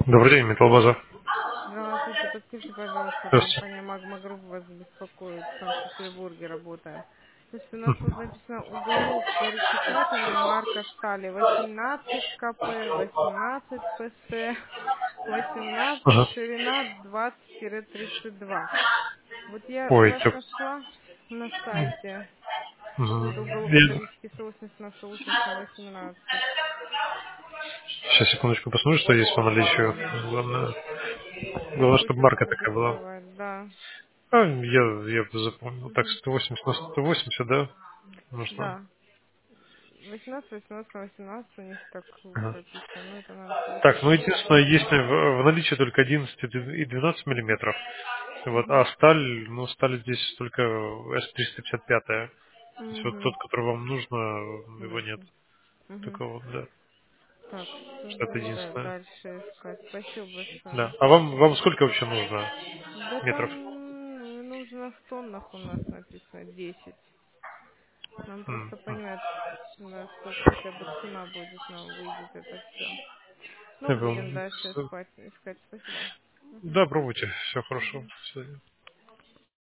Добрый день, Металлбаза. Здравствуйте, подскажите, пожалуйста, Здравствуйте. компания Магма Групп вас беспокоит, в Санкт-Петербурге работаем. Слушайте, у нас тут Мгм. написано уголок горячекатанный, марка стали 18 КП, 18 ПС, 18, Ага. ширина 20-32. Вот я у Ой, вас нашла на сайте, что вот уголок металлический соусниц на соусниц на 18. Сейчас, секундочку, посмотрю, что есть по наличию. Главное, чтобы Будете марка только такая была. доставать, да. Я запомнил. Так, Мгм. 180 на 180, да? Нужно. Да. 18, 18 на 18 у них так Ага. прописано, но это надо Так, ну слушать. единственное, есть в наличии только 11 и 12 миллиметров. Вот, а Угу. сталь, ну, сталь здесь только S355. То есть вот тот, Угу. который вам нужно, его нет. Ясно. Угу. Такого, да. Так, что Что это буду единственное. дальше искать. Спасибо большое. Да. А вам сколько вообще нужно Да метров? там нужно в тоннах у нас написано 10. Нам М, просто м. понимать, насколько хотя бы цена будет, нам выйдет это все. Ну, Я будем понял. дальше искать. Спасибо. Угу. Да, пробуйте. Все хорошо. Угу. Всё.